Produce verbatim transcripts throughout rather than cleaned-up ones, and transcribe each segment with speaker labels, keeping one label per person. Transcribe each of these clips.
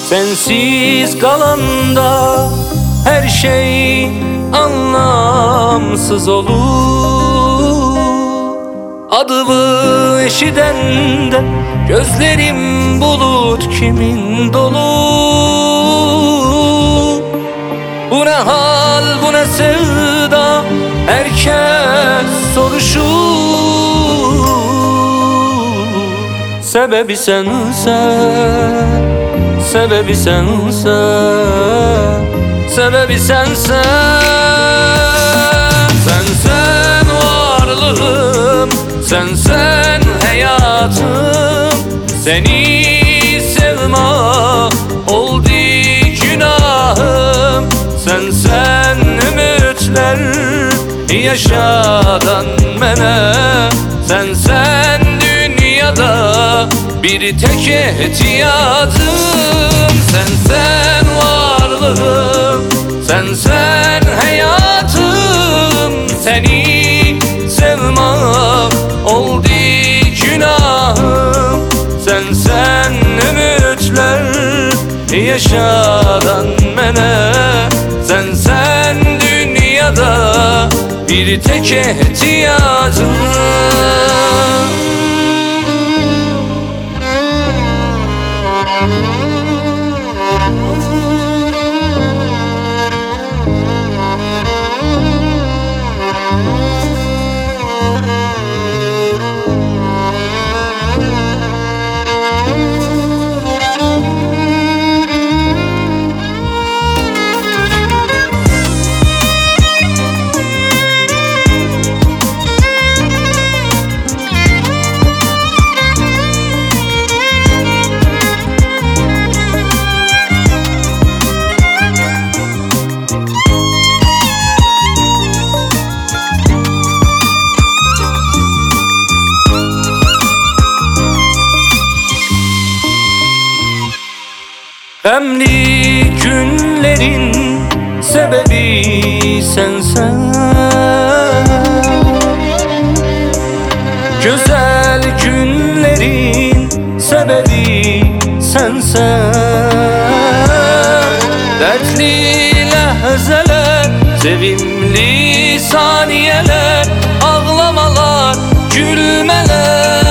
Speaker 1: Sensiz kalanda her şey anlamsız olur. Adımı eşidende gözlerim bulut kimin dolu. Bu ne hal, bu ne sevda, herkes soruşur. Sebebi sensen, sebebi sensen, sebebi sensen. Sensen varlığım, sensen hayatım. Seni sevmek oldu günahım. Sensen ümitler yaşadan mene. Sensen dünyada bir tek ihtiyacım. Sensen varlığım, sensen hayatım. Seni sevmek oldu günahım. Sensen ümitler yaşadan mene. Sensen dünyada bir tek ihtiyacım. Emli günlerin sebebi sensen. Güzel günlerin sebebi sensen. Dertli lehzeler, sevimli saniyeler, ağlamalar, gülmeler.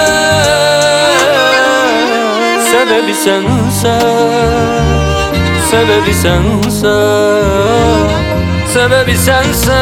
Speaker 1: Sebebi sensen, sebebi sensen, sebebi sensen.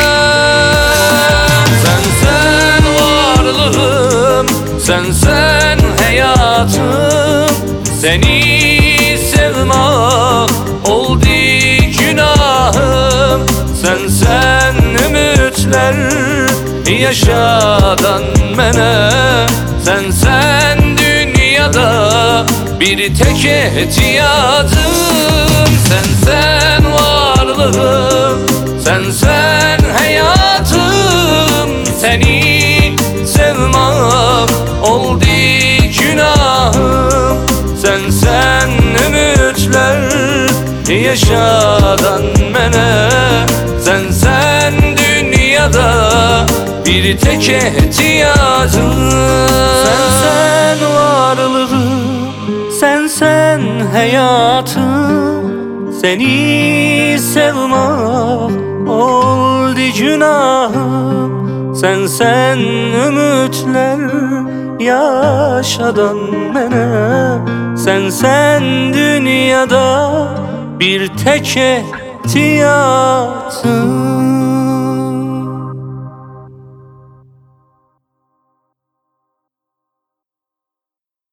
Speaker 1: Sensen varlığım, sensen hayatım. Seni sevmek oldu günahım. Sensen ümitler yaşadan mene. Sensen dünyada bir tek ihtiyacım. Sensen varlığım, sensen hayatım. Seni sevmek oldu günahım. Sensen ümitler yaşadan mene. Sensen dünyada bir tek ihtiyacım. Sensen varlığım, sensen hayatım. Seni sevmek oldu günahım. Sensen ümitler yaşadan mene. Sensen dünyada bir tek ihtiyacım.